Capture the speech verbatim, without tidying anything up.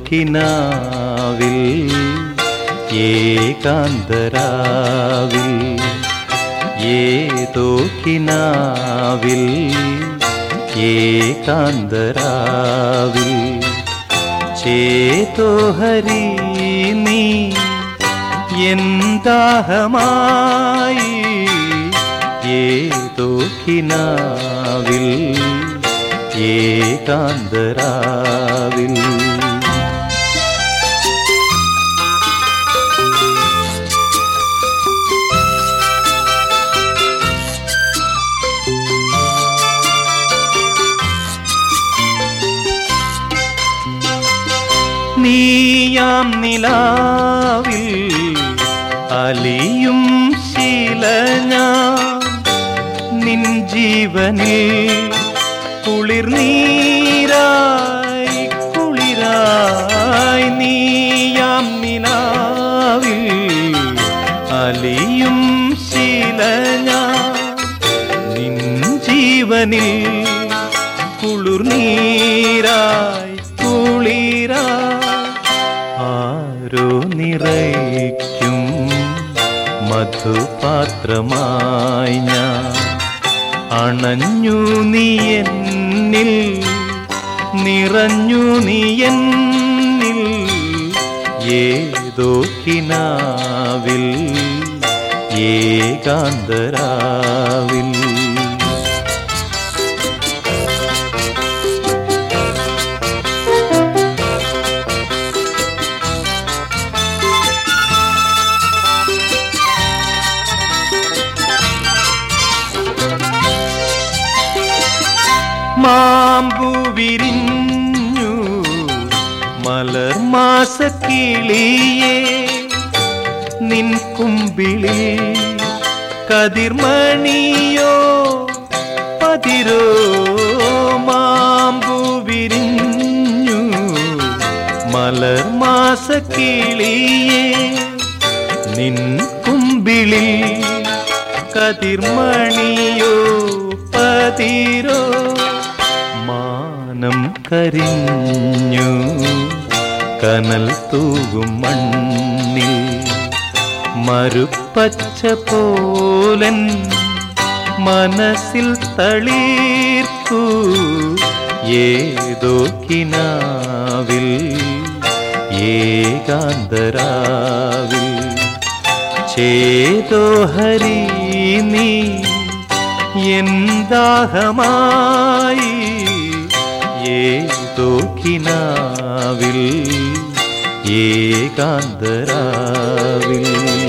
കിനാവിൽ ഏകാന്തരാവിൽ ഏതോ കിനാവിൽ ഏകാന്തരാവിൽ ചേതോ ഹരി നീ എന്താഹമായി ഏതോ കിനാവിൽ ഏകാന്തരാവിൽ നീയാം നിലാവിൽ അലിയും ശീലഞാൻ നിൻ ജീവനിൽ കുളിർനീരായി കുളിരായി നീയാം നിലാവിൽ അലിയും ശീലഞാൻ നിൻ ജീവനിൽ കുളിർനീരായി കുളിരായി ആരോ നിറയ്ക്കും മധുപാത്രമായി ഞാൻ അണഞ്ഞു നീ എന്നിൽ നിറഞ്ഞു നീ എന്നിൽ ഏതോ കിനാവിൽ ഏകാന്തരാവിൽ മാമ്പു വിരിഞ്ഞു മലർമാസക്കിളിയേ നിൻ കുമ്പിളിൽ കതിർമണിയോ പതിരോ മാമ്പു വിരിഞ്ഞു മലർമാസക്കിളിയേ നിൻ കുമ്പിളിൽ കതിർമണിയോ പതിരോ മാനം കരിഞ്ഞു കനൽ തൂകും മണ്ണിൽ മരുപ്പച്ച പോലൻ മനസ്സിൽ തളിർക്കൂ ഏതോ കിനാവിൽ ഏകാന്തരാവിൽ ചേതോ ഹരി നീ എന്താഹമായി ഏതോ കിനാവിൽ ഏകാന്തരാവിൽ